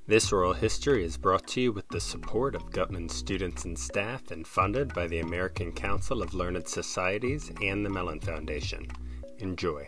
This oral history is brought to you with the support of Gutman students and staff and funded by the American Council of Learned Societies and the Mellon Foundation. Enjoy.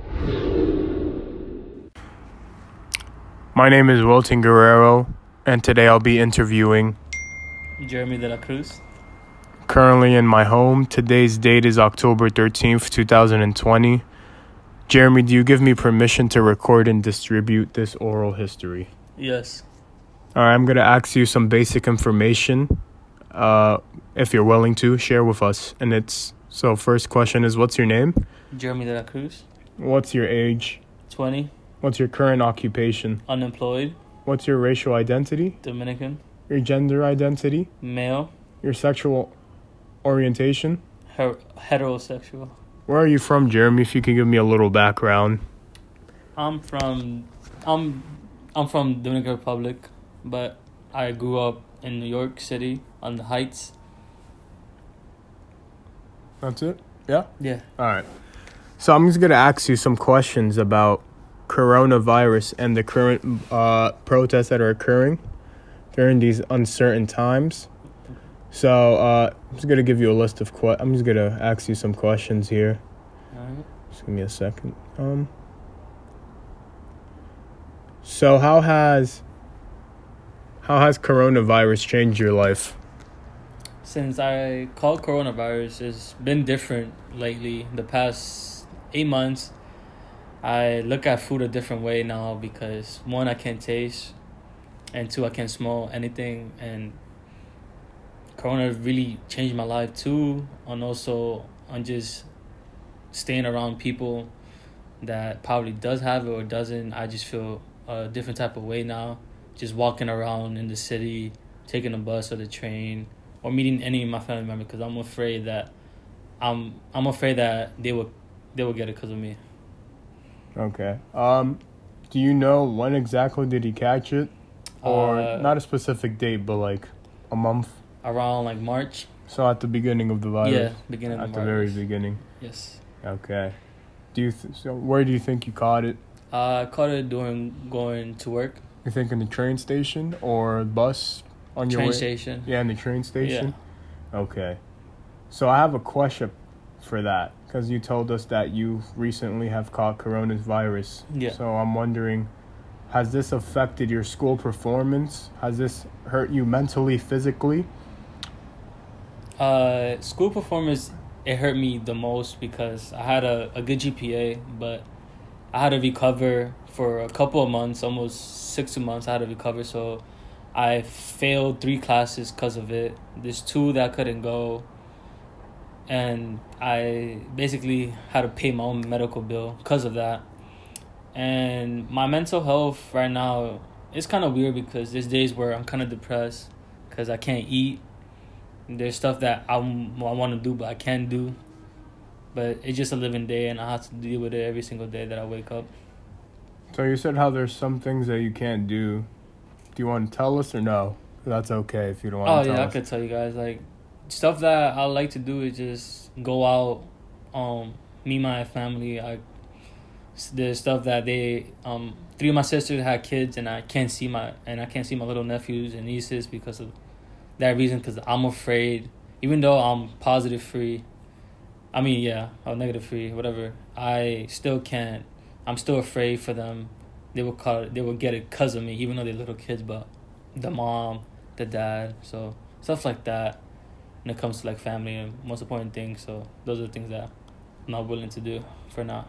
My name is Wilton Guerrero, and today I'll be interviewing Jeremy de la Cruz. Currently in my home. Today's date is October 13th, 2020. Jeremy, do you give me permission to record and distribute this oral history? Yes. All right, I'm going to ask you some basic information, if you're willing to share with us. So first question is, what's your name? Jeremy de la Cruz. What's your age? 20. What's your current occupation? Unemployed. What's your racial identity? Dominican. Your gender identity? Male. Your sexual orientation? Heterosexual. Where are you from, Jeremy, if you could give me a little background? I'm from Dominican Republic, but I grew up in New York City on the Heights. That's it? Yeah? Yeah. All right. So I'm just going to ask you some questions about coronavirus and the current protests that are occurring during these uncertain times. So I'm just going to give you a list of I'm just going to ask you some questions here. All right. Just give me a second. So how has coronavirus changed your life? Since I caught coronavirus, it's been different lately. The past 8 months, I look at food a different way now because, one, I can't taste, and two, I can't smell anything. And corona really changed my life too, and also on just staying around people that probably does have it or doesn't. I just feel a different type of way now. Just walking around in the city, taking a bus or the train, or meeting any of my family members, because I'm afraid that they will get it because of me. Okay. Do you know when exactly did he catch it? Or not a specific date, but like a month? Around like March. So at the beginning of the virus? Yeah, beginning of March. the At the very beginning? Yes. Okay. So where do you think you caught it? I caught it going to work. You think in the train station or bus on your way? Train station. Yeah, in the train station? Yeah. Okay. So I have a question for that, because you told us that you recently have caught coronavirus. Yeah. So I'm wondering, has this affected your school performance? Has this hurt you mentally, physically? School performance, it hurt me the most because I had a good GPA, but I had to recover for a couple of months, almost 6 months. I had to recover, so I failed 3 classes because of it. There's 2 that I couldn't go, and I basically had to pay my own medical bill because of that. And my mental health right now, it's kind of weird because there's days where I'm kind of depressed because I can't eat. There's stuff that I want to do but I can't do. But it's just a living day, and I have to deal with it every single day that I wake up. So you said how there's some things that you can't do. Do you want to tell us or no? That's okay if you don't want to tell us. I could tell you guys. Like, stuff that I like to do is just go out, meet my family. There's stuff that 3 of my sisters had kids, and I can't see my little nephews and nieces because of that reason. Because I'm afraid, even though I'm positive free. I'm negative free, whatever. I still can't. I'm still afraid for them. They will get it because of me, even though they're little kids. But the mom, the dad, so stuff like that. When it comes to like family and most important things, so those are the things that I'm not willing to do for now.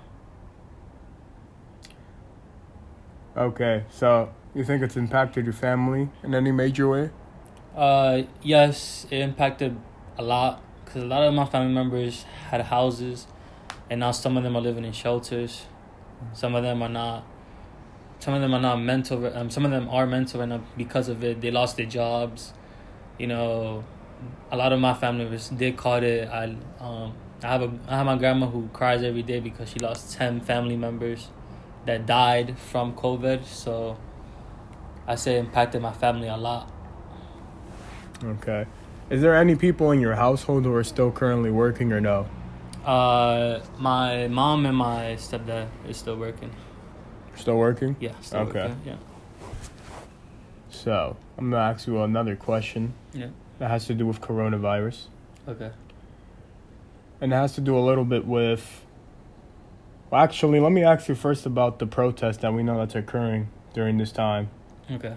Okay, so you think it's impacted your family in any major way? Yes, it impacted a lot. Because a lot of my family members had houses, and now some of them are living in shelters. Some of them are not. Some of them are not mental. Some of them are mental right now because of it. They lost their jobs. A lot of my family members did caught it. I have my grandma who cries every day because she lost 10 family members that died from COVID. So I say it impacted my family a lot. Okay. Is there any people in your household who are still currently working or no? My mom and my stepdad is still working. Still working? Yeah, still okay. working. Yeah. So, I'm going to ask you another question. Yeah. That has to do with coronavirus. Okay. And it has to do a little bit with... Well, actually, let me ask you first about the protest that we know that's occurring during this time. Okay.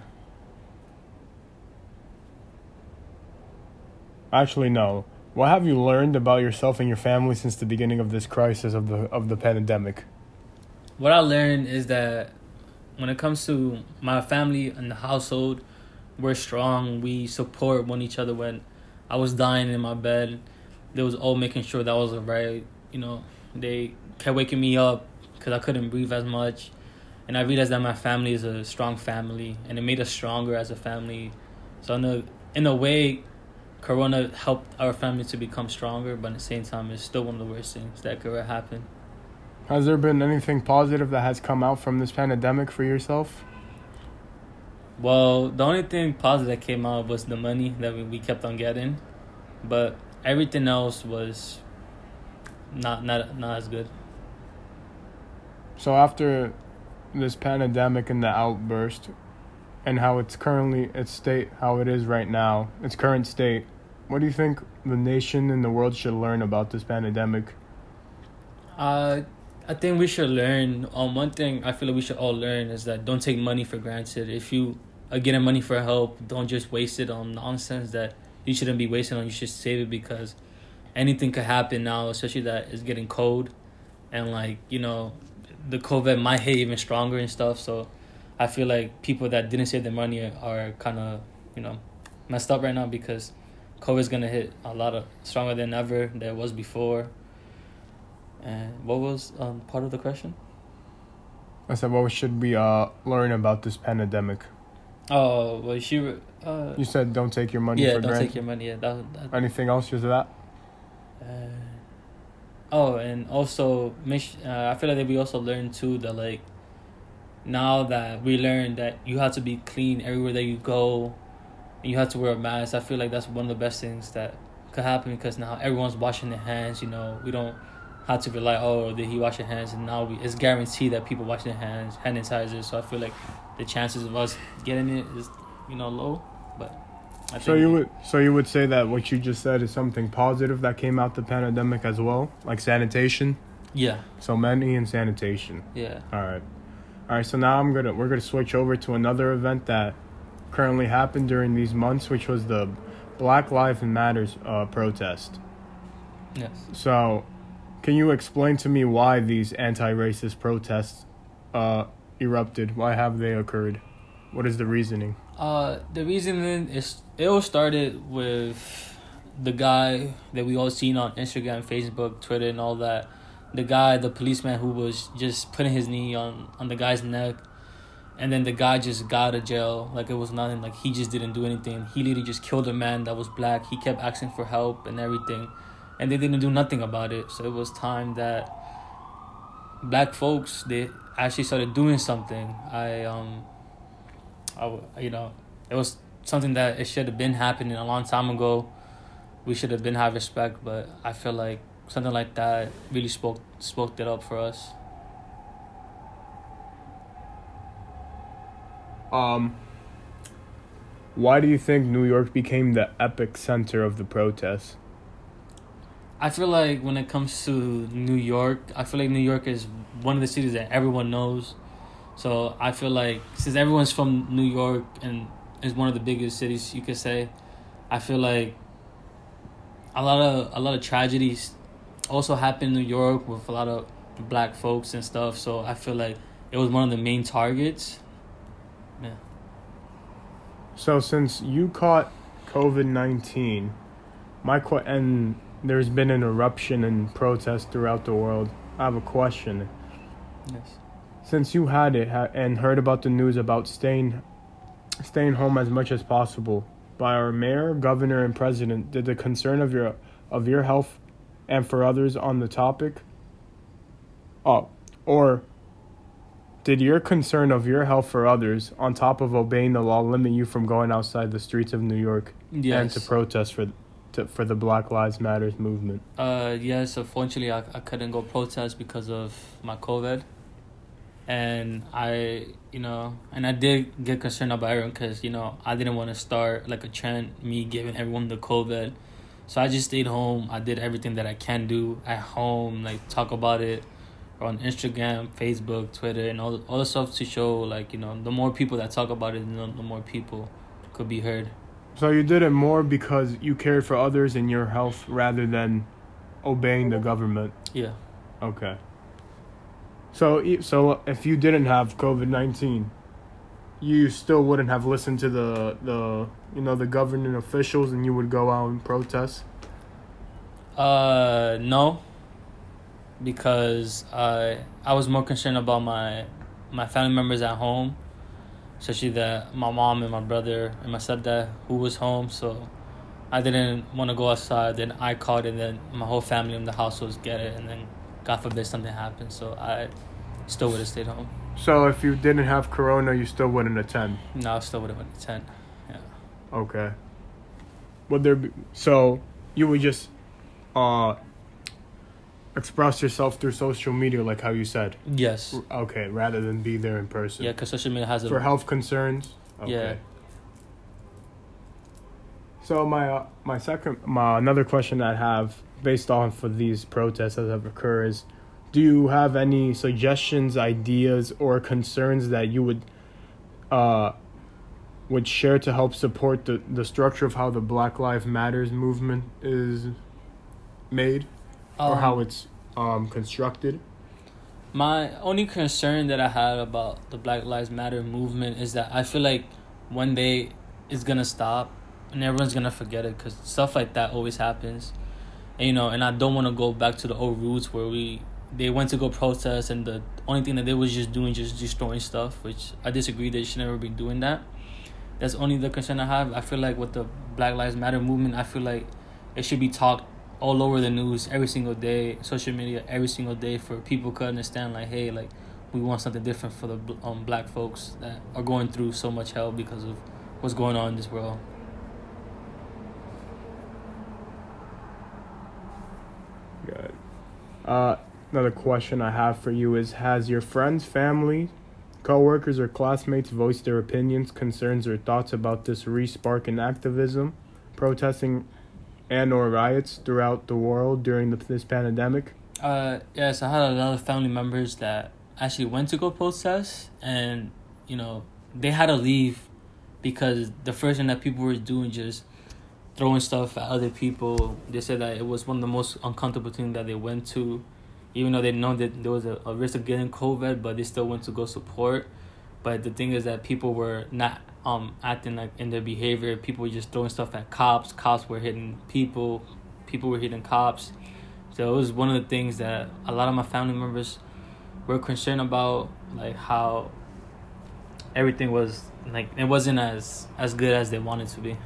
Actually, no. What have you learned about yourself and your family since the beginning of this crisis of the pandemic? What I learned is that when it comes to my family and the household, we're strong. We support one each other. When I was dying in my bed, they was all making sure that I was alright. You know, they kept waking me up because I couldn't breathe as much. And I realized that my family is a strong family, and it made us stronger as a family. So in a way, Corona helped our family to become stronger, but at the same time, it's still one of the worst things that could ever happen. Has there been anything positive that has come out from this pandemic for yourself? Well, the only thing positive that came out was the money that we kept on getting, but everything else was not as good. So after this pandemic and the outburst, and how it's currently how it is right now, its current state, what do you think the nation and the world should learn about this pandemic? I think we should learn. One thing I feel like we should all learn is that don't take money for granted. If you are getting money for help, don't just waste it on nonsense that you shouldn't be wasting on. You should save it, because anything could happen now, especially that it's getting cold, and the COVID might hit even stronger and stuff. So I feel like people that didn't save their money are kind of messed up right now, because COVID is gonna hit a lot of stronger than ever than it was before. And what was part of the question? I said, what should we learn about this pandemic? Oh, well, you said don't take your money for granted. Yeah, don't take your money. Yeah, that. Anything else? Just that? And also, I feel like that we also learned too that now that we learned that you have to be clean everywhere that you go, and you have to wear a mask. I feel like that's one of the best things that could happen, because now everyone's washing their hands. We don't have to rely, did he wash your hands? And now it's guaranteed that people wash their hands, hand sanitizer. So I feel like the chances of us getting it is low. But so you would say that what you just said is something positive that came out the pandemic as well, like sanitation. Yeah. So money and sanitation. Yeah. All right. So now we're gonna switch over to another event that currently happened during these months, which was the Black Lives Matters protest. Yes. So, can you explain to me why these anti-racist protests erupted? Why have they occurred? What is the reasoning? The reasoning is it all started with the guy that we all seen on Instagram, Facebook, Twitter, and all that. The policeman who was just putting his knee on the guy's neck, and then the guy just got out of jail like it was nothing. Like, he just didn't do anything. He literally just killed a man that was black. He kept asking for help and everything, and they didn't do nothing about it. So it was time that black folks, they actually started doing something. It was something that it should have been happening a long time ago. We should have been have respect, but I feel like something like that really spoke it up for us. Why do you think New York became the epic center of the protests? I feel like when it comes to New York, I feel like New York is one of the cities that everyone knows. So I feel like since everyone's from New York and is one of the biggest cities, you could say, I feel like a lot of tragedies also happen in New York with a lot of black folks and stuff. So I feel like it was one of the main targets. Yeah. So since you caught COVID-19, and there's been an eruption and protests throughout the world, I have a question. Yes. Since you had it and heard about the news about staying home as much as possible by our mayor, governor, and president, did the concern of your health and for others on the topic, or did your concern of your health for others on top of obeying the law limit you from going outside the streets of New York and to protest for the Black Lives Matters movement? Yes, unfortunately I couldn't go protest because of my COVID. and I did get concerned about everyone because I didn't want to start like a trend, me giving everyone the COVID. So I just stayed home. I did everything that I can do at home, like talk about it on Instagram, Facebook, Twitter, and all the stuff to show like the more people that talk about it, the more people could be heard. So you did it more because you cared for others and your health rather than obeying the government. Yeah. Okay. So if you didn't have COVID-19, you still wouldn't have listened to the government officials, and you would go out and protest? No. Because I was more concerned about my family members at home, especially my mom and my brother and my stepdad who was home. So I didn't want to go outside. Then I caught it, and then my whole family in the households get it, and then God forbid something happened. So I still would have stayed home. So if you didn't have corona, you still wouldn't attend? No, I still would have attended. Yeah. Okay. Would there be, so you would just express yourself through social media, like how you said? Yes. Okay, rather than be there in person. Yeah, because social media has for health concerns. Okay. Yeah. So another question I have based off of these protests that have occurred is, do you have any suggestions, ideas, or concerns that you would share to help support the structure of how the Black Lives Matters movement is made, or how it's constructed? My only concern that I had about the Black Lives Matter movement is that I feel like one day it's gonna stop and everyone's gonna forget it, because stuff like that always happens. And, and I don't want to go back to the old roots where they went to go protest and the only thing that they was just doing just destroying stuff, which I disagree. They should never be doing that. That's only the concern I have. I feel like with the Black Lives Matter movement, I feel like it should be talked all over the news every single day, social media every single day, for people to understand like, hey, like we want something different for the black folks that are going through so much hell because of what's going on in this world. Good. Another question I have for you is, has your friends, family, co-workers, or classmates voiced their opinions, concerns, or thoughts about this re-spark in activism, protesting, and or riots throughout the world during this pandemic? Yes, I had a lot of family members that actually went to go protest, and, they had to leave because the first thing that people were doing just throwing stuff at other people. They said that it was one of the most uncomfortable things that they went to, even though they know that there was a risk of getting COVID, but they still went to go support. But the thing is that people were not acting like in their behavior. People were just throwing stuff at cops. Cops were hitting people. People were hitting cops. So it was one of the things that a lot of my family members were concerned about, like how everything was, like, it wasn't as good as they wanted to be.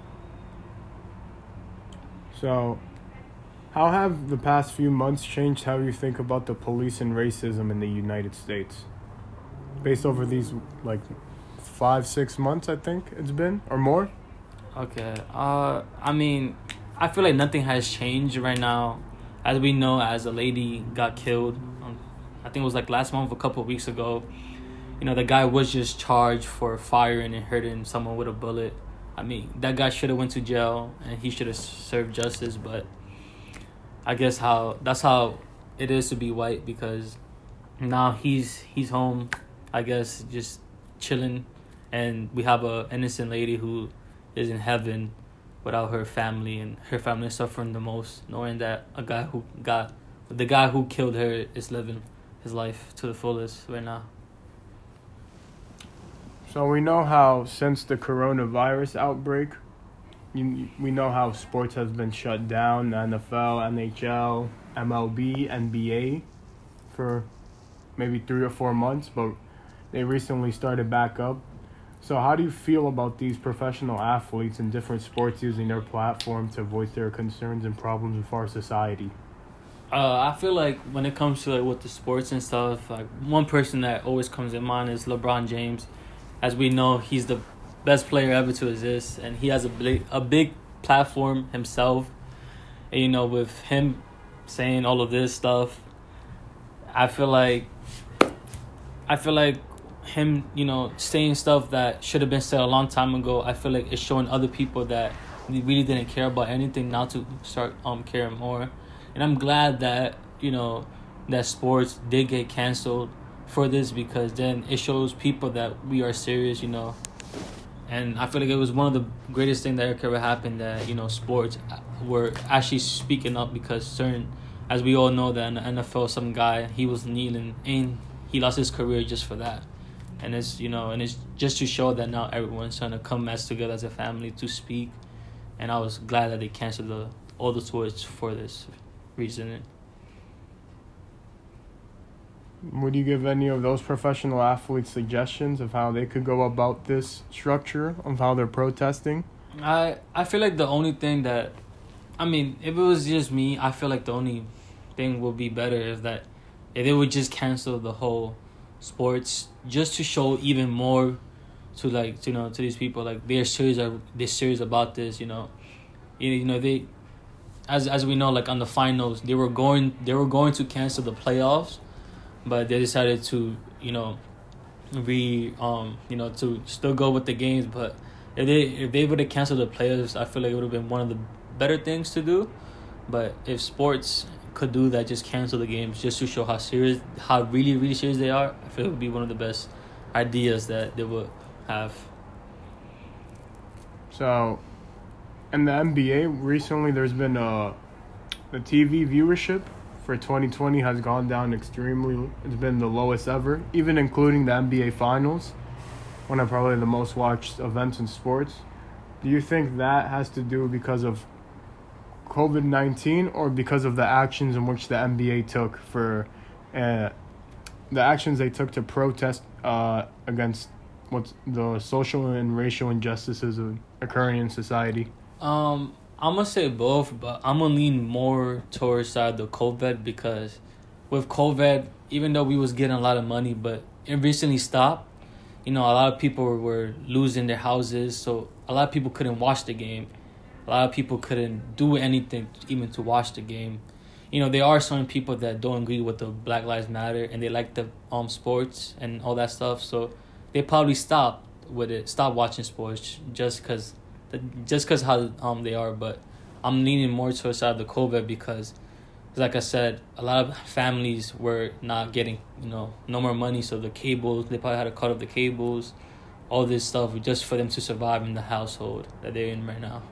So, how have the past few months changed how you think about the police and racism in the United States? Based over these, 5-6 months, I think it's been, or more? Okay. I mean, I feel like nothing has changed right now. As we know, as a lady got killed, I think it was like last month, a couple of weeks ago, the guy was just charged for firing and hurting someone with a bullet. I mean, that guy should have went to jail and he should have served justice, but I guess that's how it is to be white, because now he's home, I guess, just chilling, and we have a innocent lady who is in heaven without her family, and her family is suffering the most, knowing that the guy who killed her is living his life to the fullest right now. So we know how since the coronavirus outbreak, we know how sports has been shut down, NFL, NHL, MLB, NBA, for maybe 3 or 4 months, but they recently started back up. So how do you feel about these professional athletes in different sports using their platform to voice their concerns and problems with our society? I feel like when it comes to with the sports and stuff, like one person that always comes in mind is LeBron James. As we know, he's the best player ever to exist, and he has a big platform himself. And, with him saying all of this stuff, I feel like I feel like him, saying stuff that should have been said a long time ago, I feel like it's showing other people that they really didn't care about anything now to start caring more. And I'm glad that, that sports did get canceled for this, because then it shows people that we are serious, And I feel like it was one of the greatest things that ever happened, that, sports were actually speaking up, because as we all know, that in the NFL, some guy, he was kneeling and he lost his career just for that. And it's, and it's just to show that now everyone's trying to come as together as a family to speak. And I was glad that they canceled all the sports for this reason. Would you give any of those professional athletes suggestions of how they could go about this structure of how they're protesting? I feel like the only thing that, if it was just me, I feel like the only thing would be better is that if they would just cancel the whole sports, just to show even more to to these people, like they're serious about this, they, as we know, like on the finals, they were going to cancel the playoffs, but they decided to to still go with the games. But if they would have canceled the playoffs, I feel like it would have been one of the better things to do. But if sports could do that, just cancel the games, just to show how really, really serious they are, I feel it would be one of the best ideas that they would have. So, in the NBA, recently there's been the TV viewership for 2020 has gone down extremely. It's been the lowest ever, even including the NBA Finals, one of probably the most watched events in sports. Do you think that has to do because of COVID-19, or because of the actions in which the NBA took the actions they took to protest against what's the social and racial injustices occurring in society? I'm gonna say both, but I'm gonna lean more towards the COVID, because with COVID, even though we was getting a lot of money, but it recently stopped. A lot of people were losing their houses, so a lot of people couldn't watch the game. A lot of people couldn't do anything even to watch the game. There are some people that don't agree with the Black Lives Matter, and they like the sports and all that stuff, so they probably stopped watching sports just because how they are. But I'm leaning more towards the COVID, because like I said, a lot of families were not getting no more money, so the cables, they probably had to cut off the cables, all this stuff, just for them to survive in the household that they're in right now.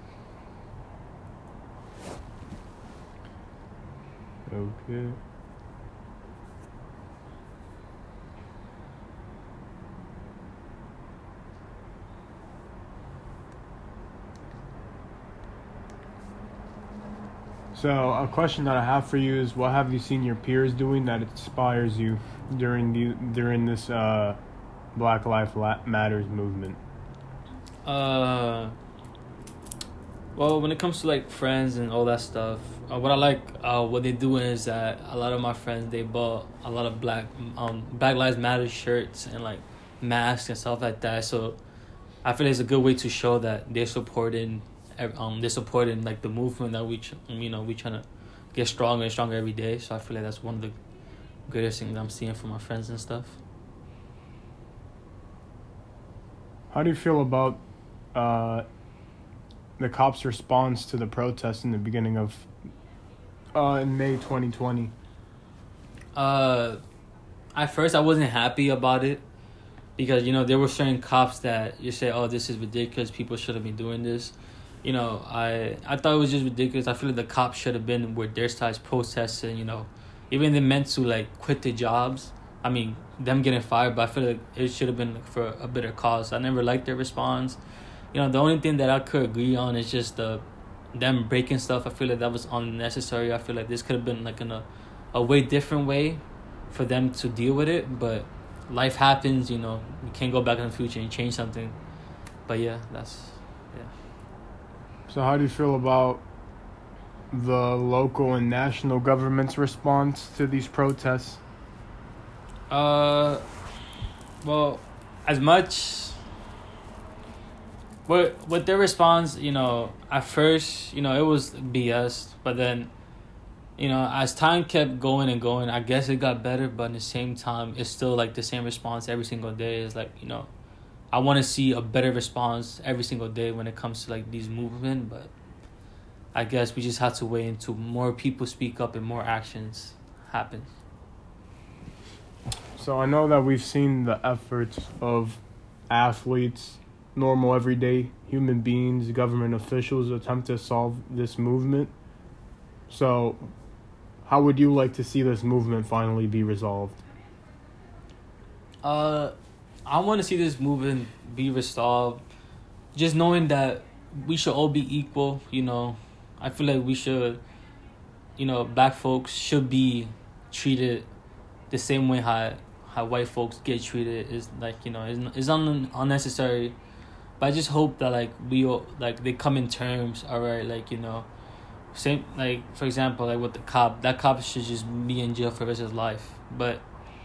Okay. So a question that I have for you is, what have you seen your peers doing that inspires you during this Black Lives Matters movement? Well, when it comes to friends and all that stuff, what I like what they do is that a lot of my friends, they bought a lot of Black Lives Matter shirts and masks and stuff like that. So I feel it's a good way to show that they're supporting the movement that we trying to get stronger and stronger every day. So I feel like that's one of the greatest things I'm seeing from my friends and stuff. How do you feel about the cops' response to the protests in the beginning of in May 2020? At first I wasn't happy about it, because there were certain cops that you say, oh, this is ridiculous, people shouldn't be doing this. I thought it was just ridiculous. I feel like the cops should have been where their sides protesting, even if they meant to quit their jobs. I mean, them getting fired, but I feel like it should have been for a better cause. I never liked their response. The only thing that I could agree on is just them breaking stuff. I feel like that was unnecessary. I feel like this could have been in a way different way for them to deal with it. But life happens, we can't go back in the future and change something. But yeah. So how do you feel about the local and national government's response to these protests? Well, as much... With their response, at first, it was BS. But then you know, as time kept going and going, I guess it got better, but at the same time, it's still like the same response every single day. It's like, you know, I want to see a better response every single day when it comes to like these movement, but I guess we just have to wait until more people speak up and more actions happen. So I know that we've seen the efforts of athletes, normal everyday human beings, government officials attempt to solve this movement. So how would you like to see this movement finally be resolved? I want to see this movement be resolved. Just knowing that we should all be equal, you know. I feel like we should, you know, black folks should be treated the same way how white folks get treated. Is like, you know, is unnecessary. But I just hope that like we all, like they come in terms. All right, like, you know, same, like, for example, like with the cop, that cop should just be in jail for the rest of his life. But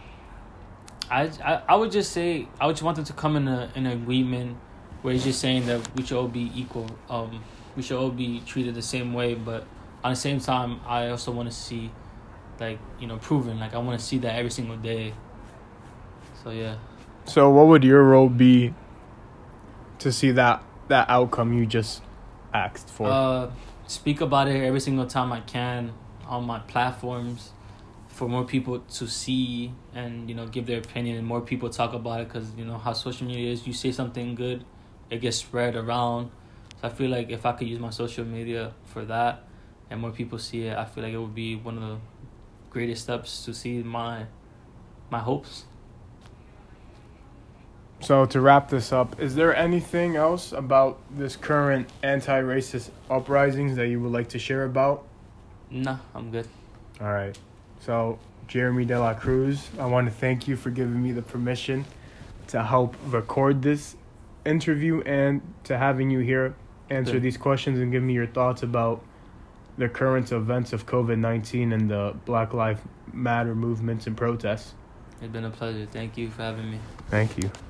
I would just say, I would just want them to come in an agreement where he's just saying that we should all be equal. We should all be treated the same way. But at the same time, I also want to see, like, you know, proven. Like, I want to see that every single day. So yeah. So what would your role be to see that outcome you just asked for? Speak about it every single time I can on my platforms for more people to see and, you know, give their opinion and more people talk about it, because, you know, how social media is, you say something good, it gets spread around. So I feel like if I could use my social media for that and more people see it, I feel like it would be one of the greatest steps to see my hopes. So to wrap this up, is there anything else about this current anti-racist uprisings that you would like to share about? Nah, I'm good. All right. So, Jeremy De La Cruz, I want to thank you for giving me the permission to help record this interview and to having you here answer these questions and give me your thoughts about the current events of COVID-19 and the Black Lives Matter movements and protests. It's been a pleasure. Thank you for having me. Thank you.